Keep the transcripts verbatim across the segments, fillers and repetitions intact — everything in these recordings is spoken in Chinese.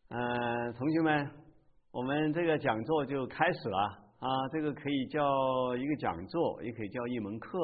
呃，同学们，我们这个讲座就开始了啊。这个可以叫一个讲座，也可以叫一门课。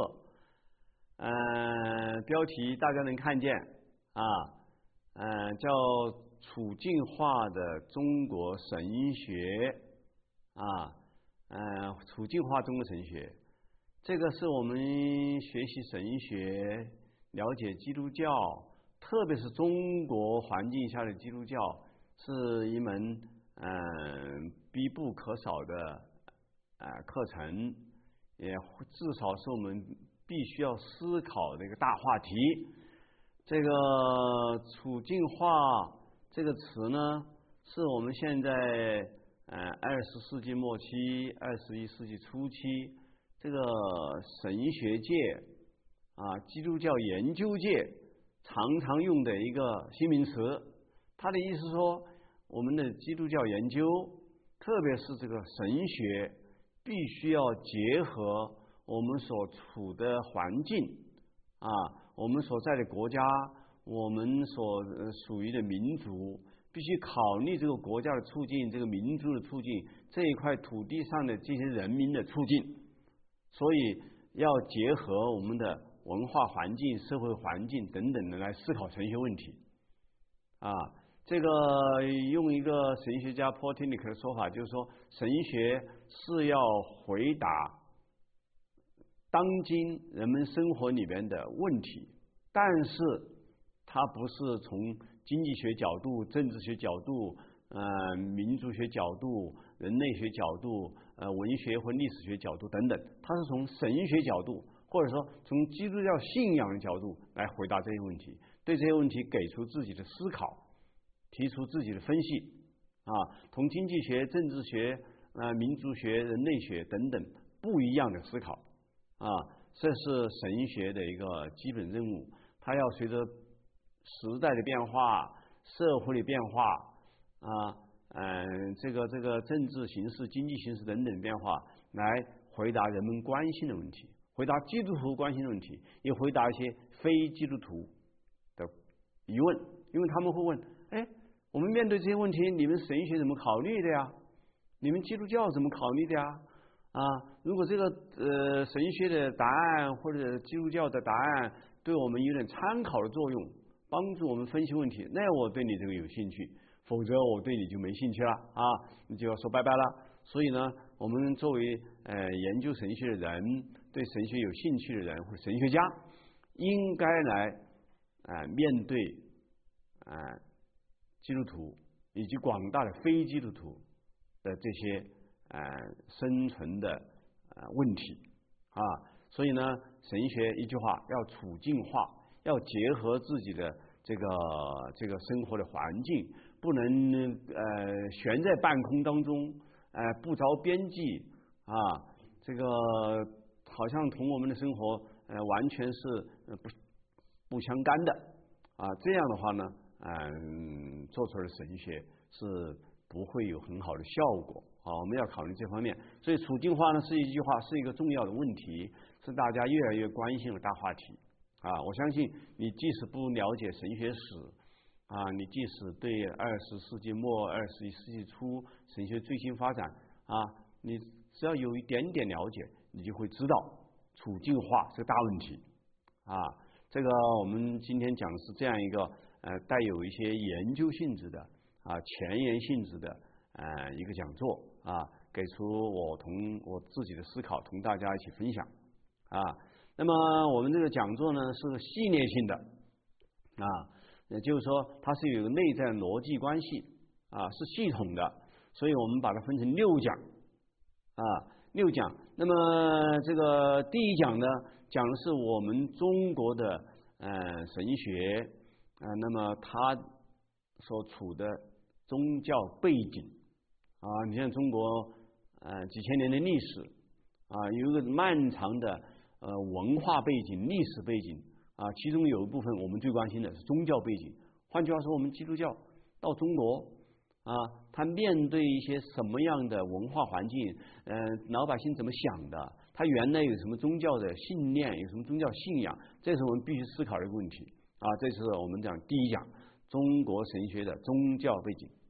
呃，标题大家能看见啊，呃，叫处境化的中国神学啊，呃，处境化中国神学，这个是我们学习神学、了解基督教，特别是中国环境下的基督教。是一门嗯、呃、必不可少的呃课程，也至少是我们必须要思考的一个大话题。这个处境化这个词呢，是我们现在呃二十世纪末期、二十一世纪初期这个神学界啊、基督教研究界常常用的一个新名词。他的意思说，我们的基督教研究，特别是这个神学，必须要结合我们所处的环境啊，我们所在的国家，我们所属于的民族，必须考虑这个国家的处境，这个民族的处境，这一块土地上的这些人民的处境，所以要结合我们的文化环境、社会环境等等的来思考神学问题啊。这个用一个神学家 Paul Tillich 的说法，就是说神学是要回答当今人们生活里面的问题，但是它不是从经济学角度、政治学角度、呃民族学角度、人类学角度、呃文学或历史学角度等等，它是从神学角度，或者说从基督教信仰的角度来回答这些问题，对这些问题给出自己的思考，提出自己的分析啊，同经济学、政治学、呃民族学、人类学等等不一样的思考啊，这是神学的一个基本任务。它要随着时代的变化、社会的变化啊，嗯，这个这个政治形势、经济形势等等变化，来回答人们关心的问题，回答基督徒关心的问题，也回答一些非基督徒的疑问，因为他们会问：哎，我们面对这些问题，你们神学怎么考虑的呀？你们基督教怎么考虑的呀？啊，如果这个呃神学的答案或者基督教的答案对我们有点参考的作用，帮助我们分析问题，那我对你这个有兴趣，否则我对你就没兴趣了啊，你就要说拜拜了。所以呢，我们作为呃研究神学的人，对神学有兴趣的人或者神学家，应该来啊、呃、面对啊。呃基督徒以及广大的非基督徒的这些呃生存的呃问题啊，所以呢，神学一句话要处境化，要结合自己的这个这个生活的环境，不能呃悬在半空当中，呃不着边际啊，这个好像同我们的生活呃完全是不不相干的啊，这样的话呢。嗯，做出来的神学是不会有很好的效果啊！我们要考虑这方面，所以处境化呢是一句话，是一个重要的问题，是大家越来越关心的大话题啊！我相信你即使不了解神学史啊，你即使对二十世纪末、二十一世纪初神学最新发展啊，你只要有一点点了解，你就会知道处境化是个大问题啊！这个我们今天讲的是这样一个。呃，带有一些研究性质的啊，前沿性质的呃一个讲座啊，给出我同我自己的思考，同大家一起分享啊。那么我们这个讲座呢是系列性的啊，也就是说它是有内在逻辑关系啊，是系统的，所以我们把它分成六讲啊，六讲。那么这个第一讲呢，讲的是我们中国的呃神学。啊，那么他所处的宗教背景啊，你像中国呃几千年的历史啊，有一个漫长的呃文化背景、历史背景啊，其中有一部分我们最关心的是宗教背景。换句话说，我们基督教到中国啊，他面对一些什么样的文化环境？呃，老百姓怎么想的？他原来有什么宗教的信念？有什么宗教信仰？这是我们必须思考的一个问题。啊，这是我们讲第一讲中国神学的宗教背景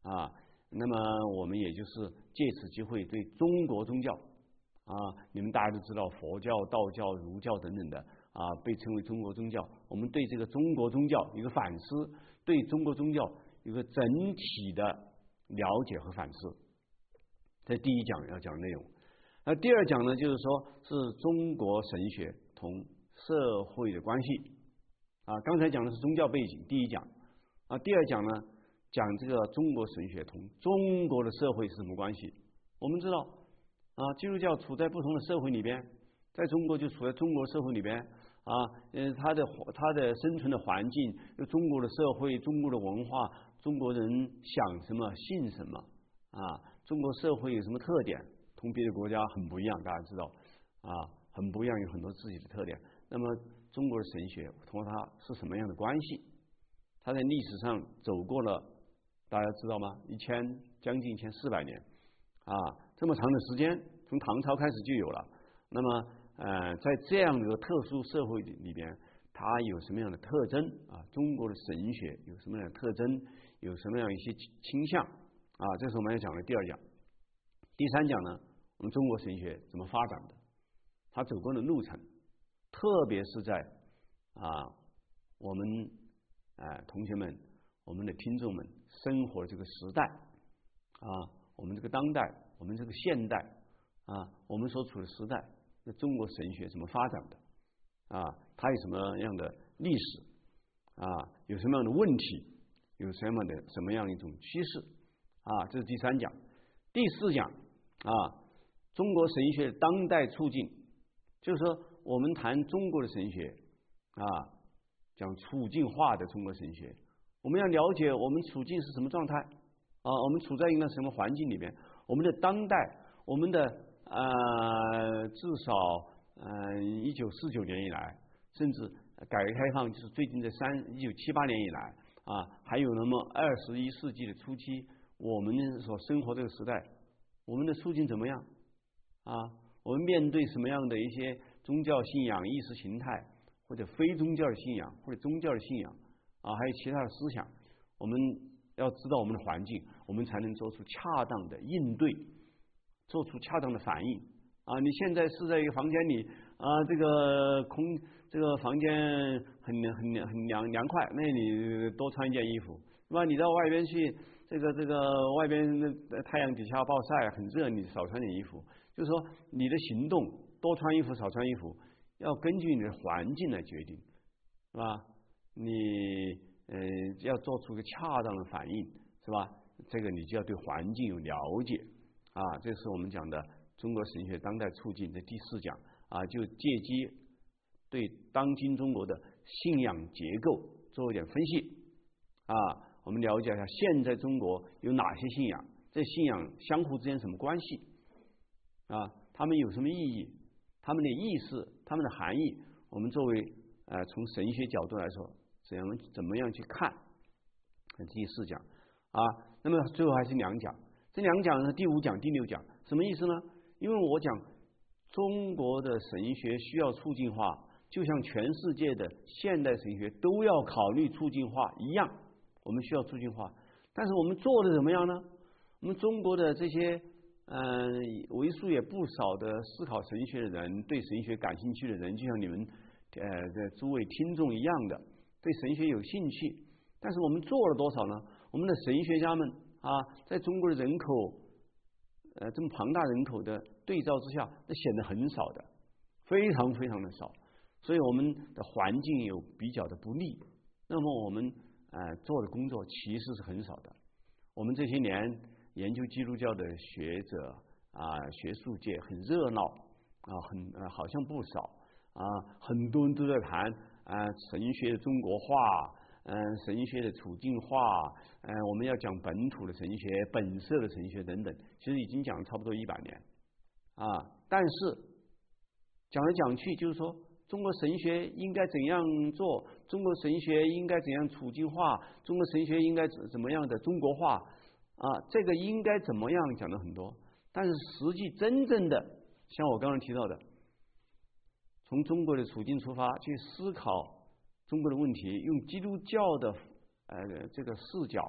啊。那么我们也就是借此机会对中国宗教啊，你们大家都知道佛教、道教、儒教等等的啊，被称为中国宗教。我们对这个中国宗教一个反思，对中国宗教一个整体的了解和反思，这第一讲要讲内容。那第二讲呢，就是说是中国神学同社会的关系啊。刚才讲的是宗教背景，第一讲啊，第二讲呢讲这个中国神学同中国的社会是什么关系。我们知道啊，基督教处在不同的社会里边，在中国就处在中国社会里边啊，呃，它的它的生存的环境，中国的社会、中国的文化，中国人想什么、信什么啊，中国社会有什么特点？同别的国家很不一样，大家知道啊，很不一样，有很多自己的特点。那么中国的神学同它是什么样的关系？它在历史上走过了，大家知道吗？一千将近一千四百年啊，这么长的时间，从唐朝开始就有了。那么呃，在这样的一个特殊社会里边，它有什么样的特征啊？中国的神学有什么样的特征？有什么样一些倾向啊？这是我们要讲的第二讲。第三讲呢，我们中国神学怎么发展的？它走过的路程，特别是在啊我们呃同学们、我们的听众们生活的这个时代啊，我们这个当代，我们这个现代啊，我们所处的时代，那中国神学怎么发展的？啊，它有什么样的历史？啊，有什么样的问题？有什么样的什么样一种趋势？啊，这是第三讲。第四讲啊，中国神学当代处境，就是说我们谈中国的神学啊，讲处境化的中国神学，我们要了解我们处境是什么状态啊，我们处在一个什么环境里边，我们的当代，我们的呃至少呃一九四九年以来，甚至改革开放就是最近这三一九七八年以来啊，还有那么二十一世纪的初期，我们所生活这个时代，我们的处境怎么样啊？我们面对什么样的一些宗教信仰、意识形态，或者非宗教的信仰，或者宗教的信仰啊，还有其他的思想，我们要知道我们的环境，我们才能做出恰当的应对，做出恰当的反应啊！你现在是在一个房间里啊，这个空这个房间很很很凉凉快，那你多穿一件衣服，是吧？你到外边去，这个这个外边太阳底下暴晒很热，你少穿点衣服。就是说，你的行动多穿衣服少穿衣服，要根据你的环境来决定，是吧？你呃要做出个恰当的反应，是吧？这个你就要对环境有了解啊。这是我们讲的中国神学当代处境的第四讲啊，就借机对当今中国的信仰结构做一点分析啊。我们了解一下现在中国有哪些信仰，这信仰相互之间什么关系啊？他们有什么意义？他们的意思、他们的含义，我们作为呃从神学角度来说，怎样怎么样去看？第四讲啊，那么最后还是两讲。这两讲呢，第五讲、第六讲，什么意思呢？因为我讲中国的神学需要促进化，就像全世界的现代神学都要考虑促进化一样，我们需要促进化。但是我们做的怎么样呢？我们中国的这些嗯、呃，为数也不少的思考神学的人，对神学感兴趣的人，就像你们呃的诸位听众一样的，对神学有兴趣。但是我们做了多少呢？我们的神学家们啊，在中国的人口呃这么庞大人口的对照之下，那显得很少的，非常非常的少。所以我们的环境有比较的不利，那么我们呃做的工作其实是很少的。我们这些年研究基督教的学者啊，学术界很热闹啊，很呃好像不少啊，很多人都在谈啊神学的中国化，嗯、呃，神学的处境化，嗯、呃，我们要讲本土的神学、本色的神学等等，其实已经讲了差不多一百年啊。但是讲来讲去，就是说中国神学应该怎样做？中国神学应该怎样处境化？中国神学应该怎么样的中国化？啊，这个应该怎么样讲的很多，但是实际真正的，像我刚刚提到的，从中国的处境出发去思考中国的问题，用基督教的呃这个视角，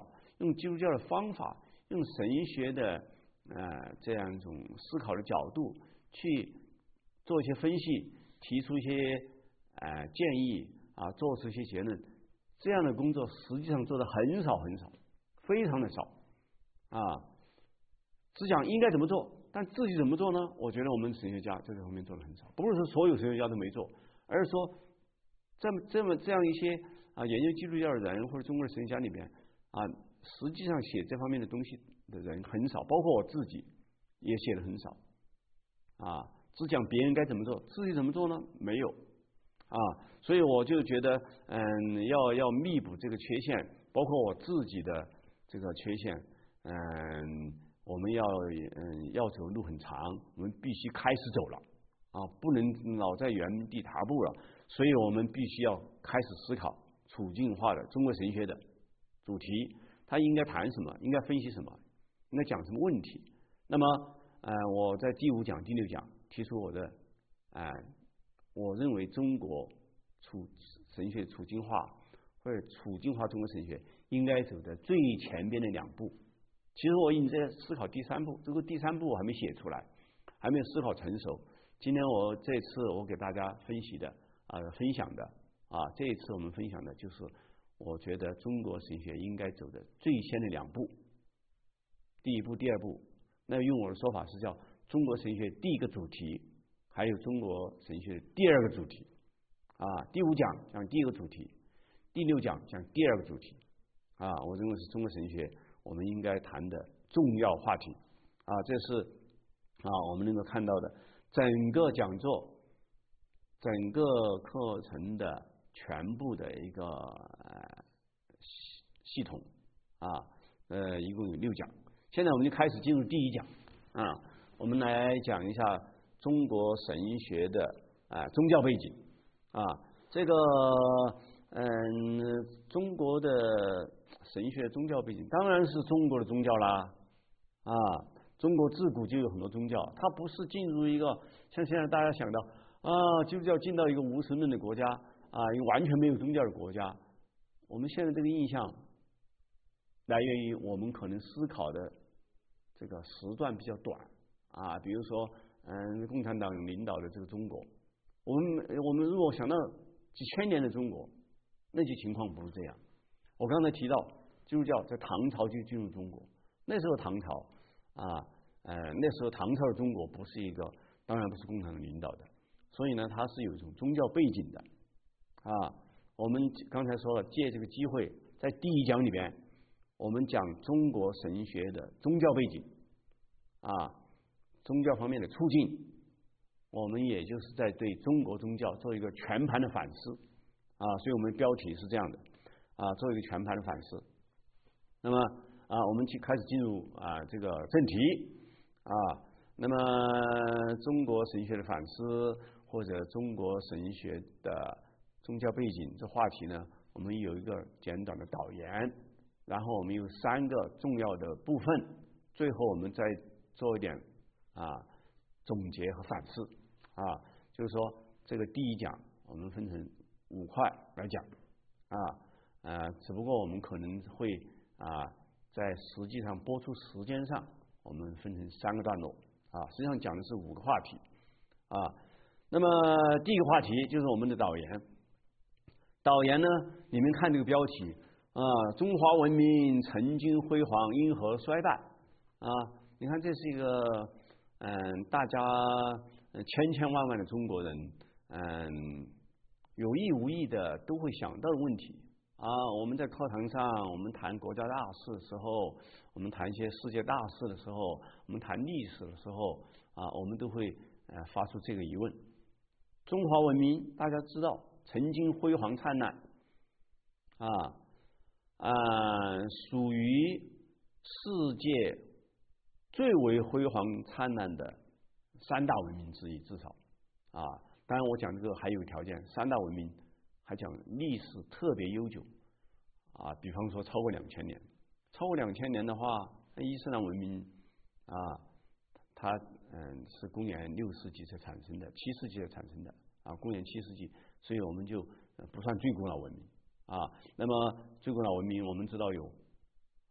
用基督教的方法，用神学的呃这样一种思考的角度去做一些分析，提出一些呃建议啊，做出一些结论。这样的工作实际上做的很少很少，非常的少啊。只讲应该怎么做，但自己怎么做呢？我觉得我们神学家在这方面做的很少，不是说所有神学家都没做，而是说这么这么这样一些啊研究基督教的人或者中国的神学家里边啊，实际上写这方面的东西的人很少，包括我自己也写的很少啊。只讲别人该怎么做，自己怎么做呢？没有啊。所以我就觉得，嗯，要要弥补这个缺陷，包括我自己的这个缺陷，嗯。我们要嗯要走路很长，我们必须开始走了啊，不能老在原地踏步了。所以我们必须要开始思考处境化的中国神学的主题，它应该谈什么，应该分析什么，应该讲什么问题。那么，呃，我在第五讲、第六讲提出我的，呃，我认为中国处神学处境化或者处境化中国神学应该走的最前边的两步。其实我已经在思考第三步，这个第三步我还没写出来，还没有思考成熟。今天我这次我给大家分析的啊、呃、分享的啊，这一次我们分享的就是我觉得中国神学应该走的最先的两步，第一步、第二步。那用我的说法是叫中国神学第一个主题，还有中国神学第二个主题啊。第五讲讲第一个主题，第六讲讲第二个主题啊。我认为是中国神学我们应该谈的重要话题啊，这是啊我们能够看到的整个讲座、整个课程的全部的一个呃系系统啊，呃，一共有六讲。现在我们就开始进入第一讲啊，我们来讲一下中国神学的啊宗教背景啊，这个嗯中国的神学宗教背景当然是中国的宗教啦啊，中国自古就有很多宗教，它不是进入一个像现在大家想到啊，基督教进到一个无神论的国家啊，一个完全没有宗教的国家。我们现在这个印象来源于我们可能思考的这个时段比较短啊，比如说嗯，共产党领导的这个中国，我们我们如果想到几千年的中国，那些情况不是这样。我刚才提到基督教在唐朝就进入中国，那时候唐朝啊，呃，那时候唐朝的中国不是一个，当然不是共产党领导的，所以呢，它是有一种宗教背景的啊。我们刚才说了，借这个机会，在第一讲里边，我们讲中国神学的宗教背景啊，宗教方面的促进，我们也就是在对中国宗教做一个全盘的反思啊，所以我们标题是这样的啊，做一个全盘的反思。那么啊，我们去开始进入啊这个正题啊。那么中国神学的反思或者中国神学的宗教背景这话题呢，我们有一个简短的导言，然后我们有三个重要的部分，最后我们再做一点啊总结和反思啊，就是说这个第一讲我们分成五块来讲啊，呃，只不过我们可能会啊在实际上播出时间上，我们分成三个段落啊，实际上讲的是五个话题啊。那么第一个话题就是我们的导言，导言呢，你们看这个标题啊，中华文明曾经辉煌，因何衰败啊？你看这是一个嗯，大家千千万万的中国人嗯有意无意的都会想到的问题啊。我们在课堂上，我们谈国家大事的时候，我们谈一些世界大事的时候，我们谈历史的时候啊，我们都会呃发出这个疑问：中华文明大家知道曾经辉煌灿烂啊啊，属于世界最为辉煌灿烂的三大文明之一，至少啊。当然，我讲这个还有个条件，三大文明还讲历史特别悠久啊，比方说超过两千年，超过两千年的话，伊斯兰文明啊，它嗯是公元六世纪才产生的，七世纪才产生的啊，公元七世纪，所以我们就不算最古老文明啊。那么最古老文明我们知道有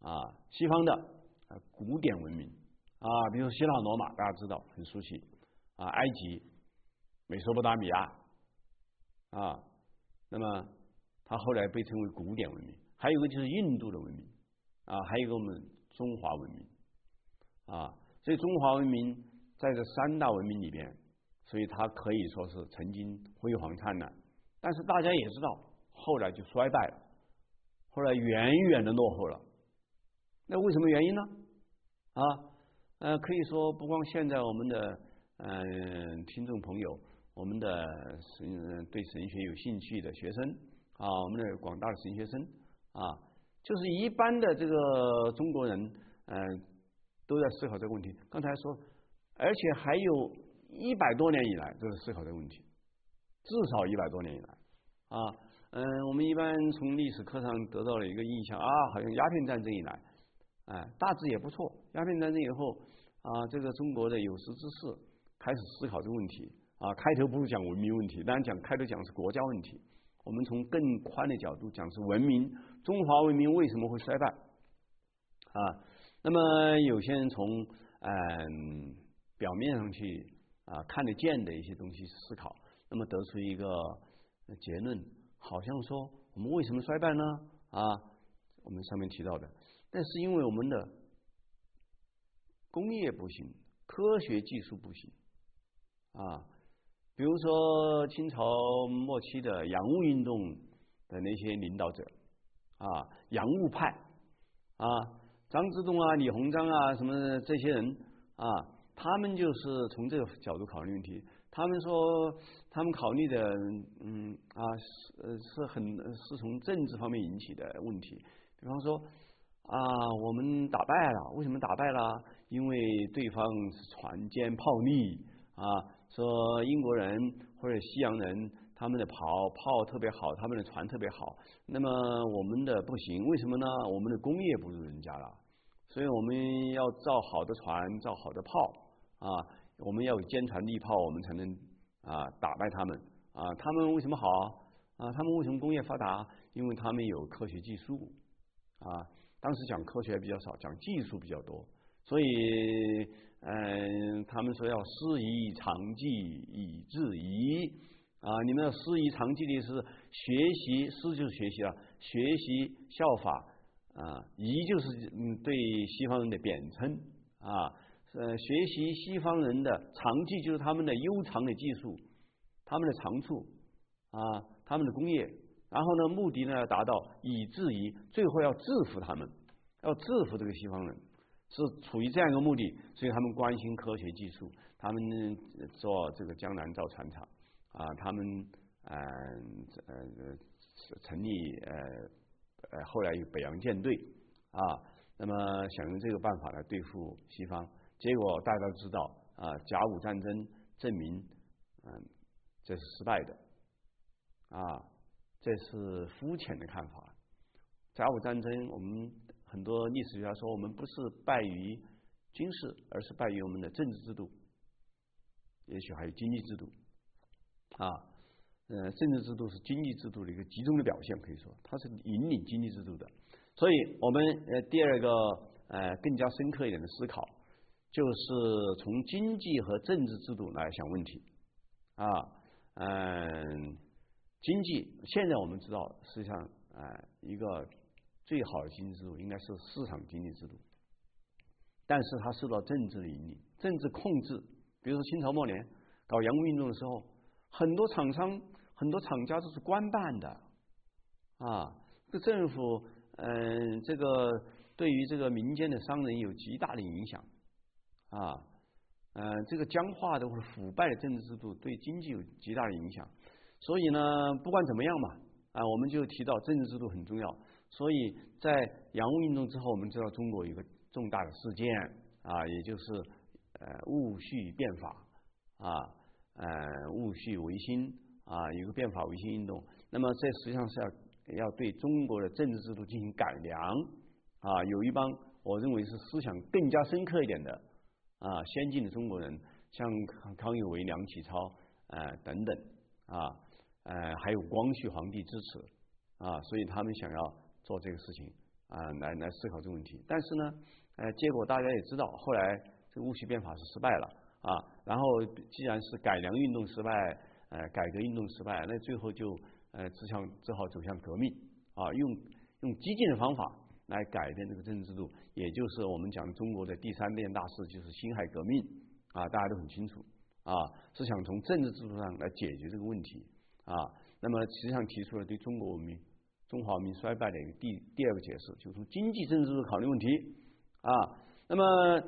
啊，西方的啊古典文明啊，比如希腊罗马，大家知道很熟悉啊，埃及、美索不达米亚啊，那么它后来被称为古典文明。还有一个就是印度的文明啊，还有一个我们中华文明啊，所以中华文明在这三大文明里边，所以它可以说是曾经辉煌灿烂，但是大家也知道，后来就衰败了，后来远远的落后了。那为什么原因呢？啊，呃，可以说不光现在我们的嗯、呃、听众朋友，我们的神对神学有兴趣的学生啊，我们的广大的神学生啊，就是一般的这个中国人，嗯、呃，都在思考这个问题。刚才说，而且还有一百多年以来都在思考这个问题，至少一百多年以来啊，嗯、呃，我们一般从历史课上得到了一个印象啊，好像鸦片战争以来。哎，大致也不错。鸦片战争以后啊，这个中国的有识之士开始思考这个问题啊。开头不是讲文明问题，当然讲开头讲是国家问题。我们从更宽的角度讲是文明，中华文明为什么会衰败啊？那么有些人从嗯表面上去啊看得见的一些东西思考，那么得出一个结论，好像说我们为什么衰败呢？啊，我们上面提到的。但是因为我们的工业不行，科学技术不行啊，比如说清朝末期的洋务运动的那些领导者啊，洋务派啊，张之洞啊、李鸿章啊什么这些人啊，他们就是从这个角度考虑问题。他们说，他们考虑的嗯啊是是很是从政治方面引起的问题，比方说。啊，我们打败了，为什么打败了？因为对方是船坚炮利啊，说英国人或者西洋人他们的炮炮特别好，他们的船特别好，那么我们的不行，为什么呢？我们的工业不如人家了，所以我们要造好的船，造好的炮啊，我们要有坚船利炮，我们才能啊打败他们啊。他们为什么好啊？他们为什么工业发达？因为他们有科学技术啊。当时讲科学比较少，讲技术比较多，所以，嗯、呃，他们说要师夷长技以制夷啊，你们要师夷长技的是学习，师就是学习了，学习效法啊，夷就是嗯对西方人的贬称啊，呃，学习西方人的长技就是他们的悠长的技术，他们的长处啊，他们的工业。然后呢，目的呢达到以制夷，最后要制服他们，要制服这个西方人，是处于这样一个目的，所以他们关心科学技术，他们做这个江南造船厂啊，他们呃呃成立呃呃后来有北洋舰队啊，那么想用这个办法来对付西方，结果大家都知道啊，甲午战争证明嗯、呃、这是失败的啊。这是肤浅的看法。甲午战争，我们很多历史学家说，我们不是败于军事，而是败于我们的政治制度，也许还有经济制度啊。呃，政治制度是经济制度的一个集中的表现，可以说它是引领经济制度的。所以，我们呃第二个呃更加深刻一点的思考，就是从经济和政治制度来想问题啊，嗯。经济现在我们知道，实际上啊、呃，一个最好的经济制度应该是市场经济制度，但是它受到政治的引领、政治控制。比如说清朝末年搞洋务运动的时候，很多厂商、很多厂家都是官办的啊，这政府嗯、呃，这个对于这个民间的商人有极大的影响啊，呃，这个僵化的或者腐败的政治制度对经济有极大的影响。所以呢，不管怎么样嘛，啊，我们就提到政治制度很重要。所以在洋务运动之后，我们知道中国有一个重大的事件啊，也就是呃戊戌变法啊，呃戊戌维新啊，有个变法维新运动。那么这实际上是要要对中国的政治制度进行改良啊。有一帮我认为是思想更加深刻一点的啊先进的中国人，像康有为、梁启超啊、呃、等等啊。呃，还有光绪皇帝支持啊，所以他们想要做这个事情啊来来思考这个问题。但是呢，呃，结果大家也知道，后来这个戊戌变法是失败了啊。然后既然是改良运动失败，呃，改革运动失败，那最后就呃只想只好走向革命啊，用用激进的方法来改变这个政治制度，也就是我们讲中国的第三件大事，就是辛亥革命啊，大家都很清楚啊，是想从政治制度上来解决这个问题啊。那么实际上提出了对中国文明、中华文明衰败的一个第第二个解释，就从经济政治制度考虑问题啊。那么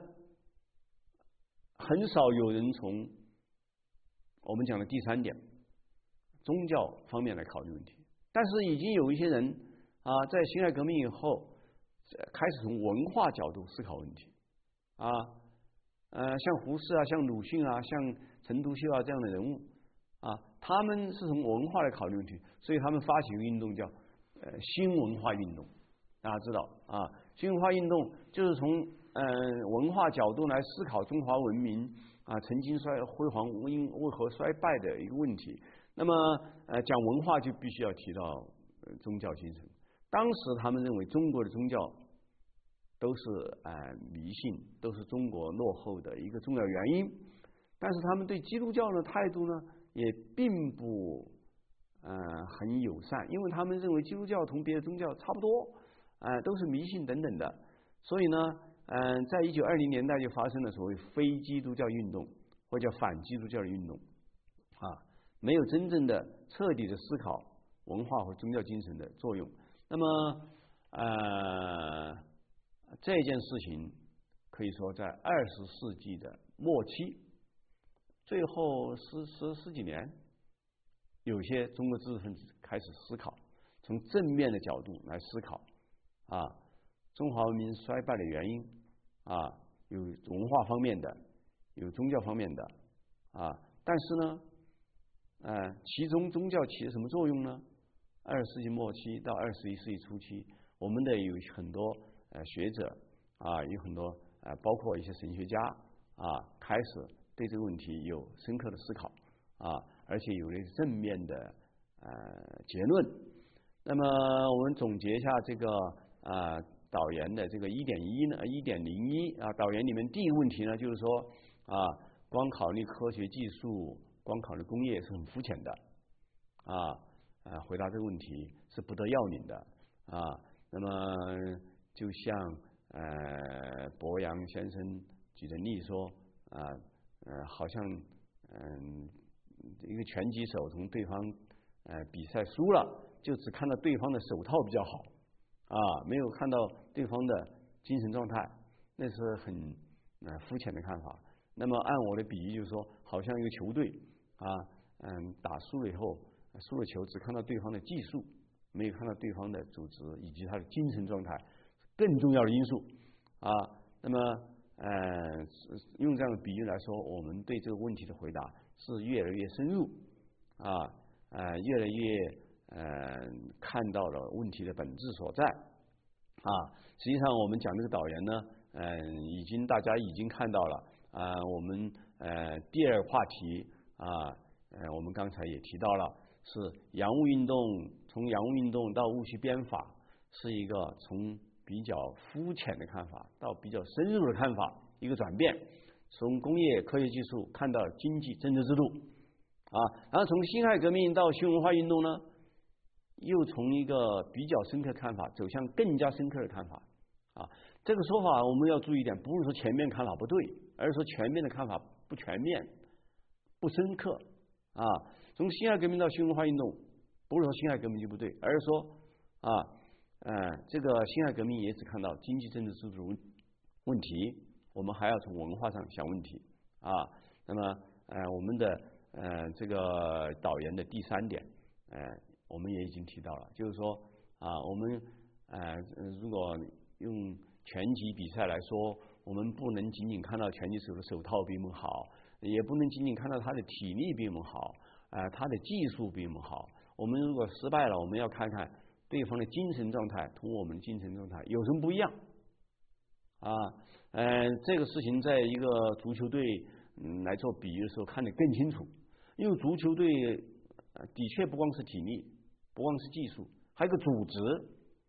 很少有人从我们讲的第三点宗教方面来考虑问题，但是已经有一些人啊，在辛亥革命以后开始从文化角度思考问题啊，呃，像胡适啊，像鲁迅啊，像陈独秀啊这样的人物啊，他们是从文化来考虑问题，所以他们发起一个运动叫呃新文化运动。大家知道啊，新文化运动就是从呃文化角度来思考中华文明啊曾经衰辉煌因为何衰败的一个问题。那么呃讲文化就必须要提到、呃、宗教精神。当时他们认为中国的宗教都是呃迷信，都是中国落后的一个重要原因。但是他们对基督教的态度呢，也并不呃很友善，因为他们认为基督教同别的宗教差不多，呃都是迷信等等的。所以呢，嗯、呃，在一九二零年代就发生了所谓非基督教运动，或叫反基督教的运动，啊，没有真正的彻底的思考文化和宗教精神的作用。那么，呃，这件事情可以说在二十世纪的末期，最后十十十几年，有些中国知识分子开始思考，从正面的角度来思考啊，中华文明衰败的原因啊，有文化方面的，有宗教方面的啊，但是呢，呃，其中宗教起了什么作用呢？二十世纪末期到二十一世纪初期，我们的有很多呃学者啊，有很多呃，包括一些神学家啊，开始对这个问题有深刻的思考啊，而且有了正面的呃结论。那么我们总结一下这个啊导言的这个一点一呢，一点零一啊，导言里面第一个问题呢，就是说啊，光考虑科学技术，光考虑工业是很肤浅的啊。呃，回答这个问题是不得要领的啊。那么，就像呃博洋先生举的例说啊，呃，好像嗯、呃，一个拳击手从对方呃比赛输了，就只看到对方的手套比较好啊，没有看到对方的精神状态，那是很呃肤浅的看法。那么，按我的比喻，就是说，好像一个球队啊，嗯，打输了以后。输了球，只看到对方的技术，没有看到对方的组织以及他的精神状态，更重要的因素啊。那么，呃，用这样的比喻来说，我们对这个问题的回答是越来越深入啊，呃，越来越呃看到了问题的本质所在啊。实际上，我们讲这个导言呢，嗯、呃，已经大家已经看到了啊。我们呃第二个话题啊，呃，我们刚才也提到了。是洋务运动，从洋务运动到戊戌变法，是一个从比较肤浅的看法到比较深入的看法一个转变，从工业科学技术看到经济政治制度啊，然后从辛亥革命到新文化运动呢，又从一个比较深刻的看法走向更加深刻的看法啊。这个说法我们要注意一点，不是说前面看法不对，而是说前面的看法不全面、不深刻啊。从辛亥革命到新文化运动，不是说辛亥革命就不对，而是说啊，呃，这个辛亥革命也只看到经济政治制度问题，我们还要从文化上想问题啊。那么呃，我们的呃这个导言的第三点，呃，我们也已经提到了，就是说啊，我们呃如果用拳击比赛来说，我们不能仅仅看到拳击手的手套比我们好，也不能仅仅看到他的体力比我们好。呃，他的技术比我们好。我们如果失败了，我们要看看对方的精神状态同我们的精神状态有什么不一样啊。呃，这个事情在一个足球队嗯来做比喻的时候看得更清楚，因为足球队呃的确不光是体力，不光是技术，还有个组织。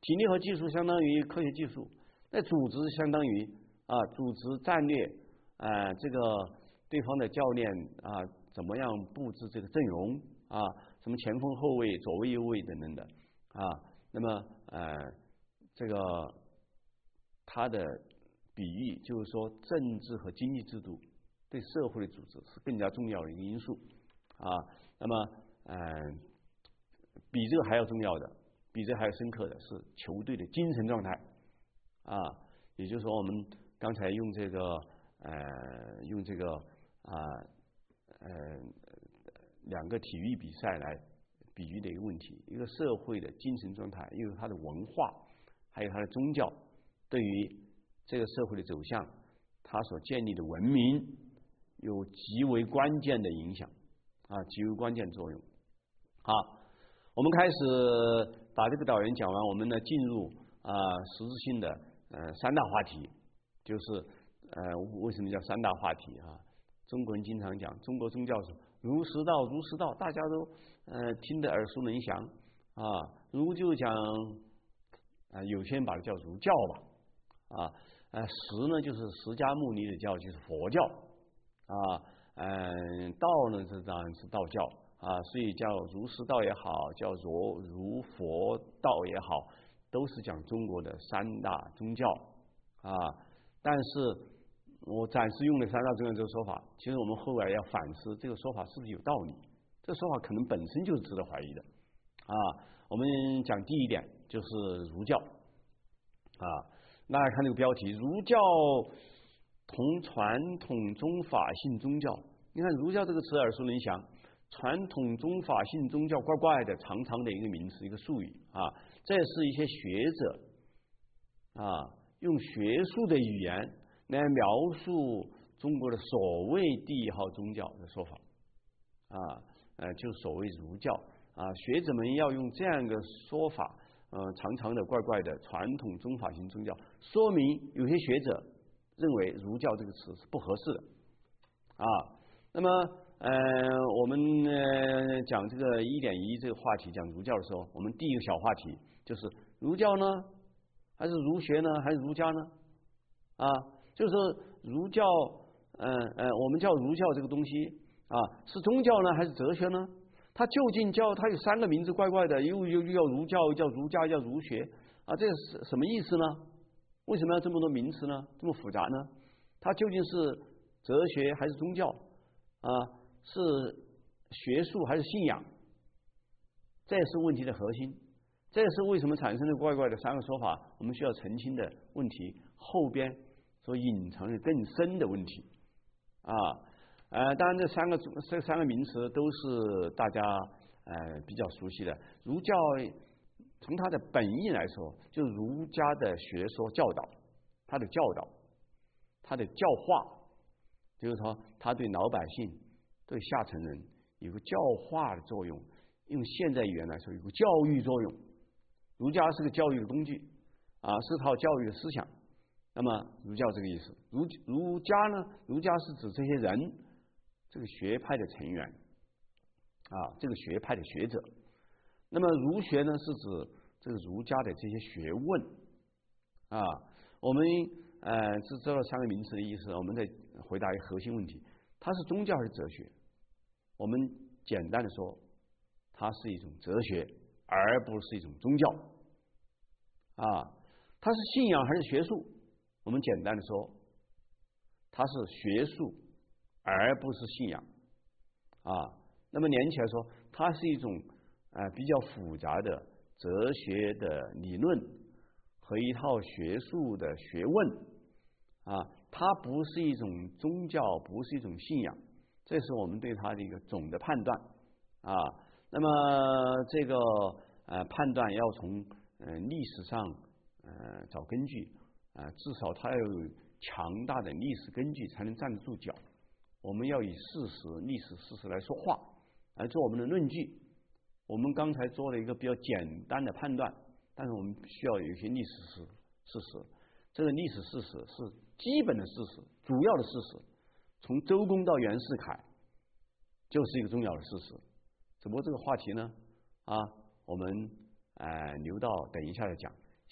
体力和技术相当于科学技术，那组织相当于啊组织战略，呃这个对方的教练啊怎么样布置这个阵容啊，什么前锋后卫、左卫右卫等等的啊，那么呃这个他的比喻就是说，政治和经济制度对社会的组织是更加重要的一个因素啊。那么，嗯、呃，比这个还要重要的，比这个还要深刻的是球队的精神状态啊。也就是说，我们刚才用这个呃用这个啊 呃, 呃两个体育比赛来比喻的一个问题，一个社会的精神状态，因为它的文化，还有它的宗教，对于这个社会的走向，它所建立的文明有极为关键的影响啊，极为关键作用。好，我们开始把这个导言讲完，我们呢进入啊实质性的呃三大话题，就是呃为什么叫三大话题啊？中国人经常讲中国宗教是儒释道，儒释道大家都呃听得耳熟能详啊。儒就讲啊，有些人把它叫儒教吧。啊，呃，释呢就是释迦牟尼的教，就是佛教啊，嗯，道呢这当然是道教啊，所以叫儒释道也好，叫儒儒佛道也好，都是讲中国的三大宗教啊。但是我暂时用的三大宗教这个说法，其实我们后来要反思这个说法是不是有道理，这个说法可能本身就是值得怀疑的啊。我们讲第一点就是儒教啊。大家看这个标题，儒教同传统宗法性宗教。你看儒教这个词耳熟能详，传统宗法性宗教怪怪的，长长的一个名词，一个术语啊。这是一些学者啊用学术的语言来描述中国的所谓第一号宗教的说法啊，呃，就所谓儒教啊。学者们要用这样一个说法。呃，长长的、怪怪的传统宗法性宗教，说明有些学者认为儒教这个词是不合适的啊。那么，呃，我们呃讲这个一点一这个话题，讲儒教的时候，我们第一个小话题就是儒教呢，还是儒学呢，还是儒家呢？啊，就是说儒教，嗯 呃, 呃，我们叫儒教这个东西啊，是宗教呢，还是哲学呢？它究竟叫它有三个名字，怪怪的，又又又叫儒教，又叫儒家，又叫儒学啊，这是什么意思呢？为什么要这么多名词呢？这么复杂呢？它究竟是哲学还是宗教啊？是学术还是信仰？这是问题的核心，这是为什么产生的怪怪的三个说法，我们需要澄清的问题，后边所隐藏的更深的问题啊。呃，当然，这三个这三个名词都是大家呃比较熟悉的。儒教从它的本意来说，就是儒家的学说教导，它的教导，它的教化，就是说，它对老百姓、对下层人有个教化的作用。用现在语言来说，有个教育作用。儒家是个教育的工具啊，是套教育的思想。那么，儒教这个意思，儒儒家呢？儒家是指这些人。这个学派的成员啊，这个学派的学者。那么儒学呢，是指这个儒家的这些学问啊。我们呃知知道三个名词的意思，我们再回答一个核心问题：它是宗教还是哲学？我们简单的说，它是一种哲学，而不是一种宗教啊。它是信仰还是学术？我们简单的说，它是学术。而不是信仰啊。那么连起来说，它是一种呃比较复杂的哲学的理论和一套学术的学问啊。它不是一种宗教，不是一种信仰，这是我们对它的一个总的判断啊。那么这个呃判断要从呃历史上呃找根据啊，至少它要有强大的历史根据才能站得住脚。我们要以事实、历史事实来说话，来做我们的论据。我们刚才做了一个比较简单的判断，但是我们需要有一些历史事事实。这个历史事实是基本的事实，主要的事实。从周公到袁世凯，就是一个重要的事实。只不过这个话题呢，啊，我们呃留到等一下再讲。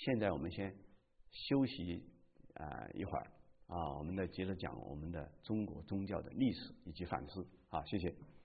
现在我们先休息啊、呃、一会儿啊，我们再接着讲我们的中国宗教的历史以及反思。好，谢谢。